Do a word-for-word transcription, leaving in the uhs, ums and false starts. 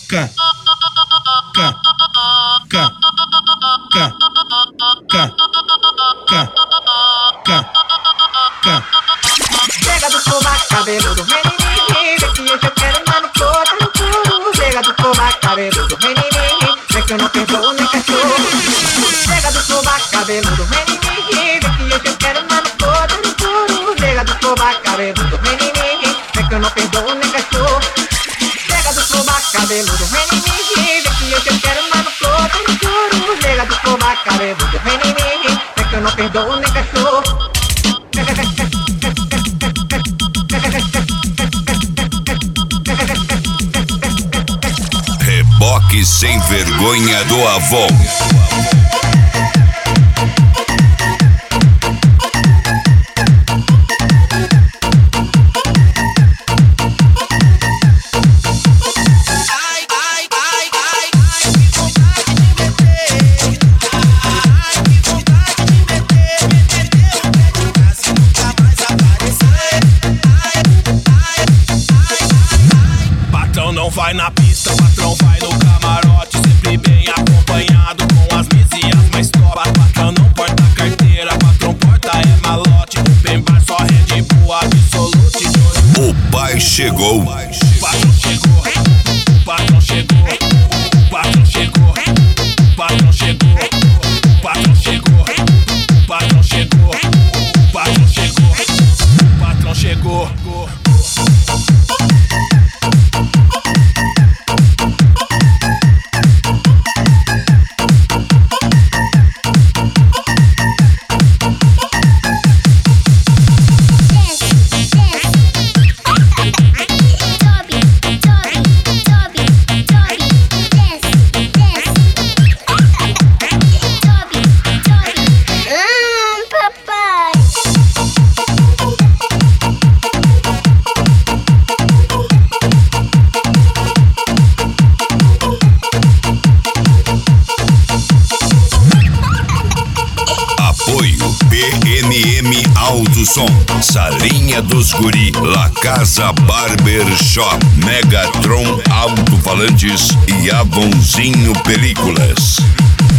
Ca, ca, ca, ca, ca, ca, ca, ca. Chega do sovaco cabeludo, vem em mim, vem que hoje eu quero andar no couro, no couro. Chega do sovaco cabeludo, vem em mim, vem que eu não perdoo nem cachorro. Chega do sovaco cabeludo, vem em mim, vem que hoje eu quero andar no couro, no couro. Chega do sovaco cabeludo, vem em mim, vem que eu não perdoo nem cachorro. Chega do sovaco cabeludo, vem em mim, vem que hoje eu quero andar no couro, no couro. Chega do sovaco cabeludo, vem em mim, vem que eu não perdoo nem cachorro. Reboque sem vergonha do Avon. Não vai na pista, patrão vai no camarote, sempre bem acompanhado com as vizinhas mais top. Patrão não porta carteira, patrão porta é malote. Open bar só Red Bull, Absolute. O pai chegou. O patrão chegou, o patrão chegou, o patrão chegou, o patrão chegou, o patrão chegou, o patrão chegou, o patrão chegou, o patrão chegou. Alto Som, Salinha dos Guri, La Casa Barber Shop, Megatron Alto-Falantes e Avonzinho Películas.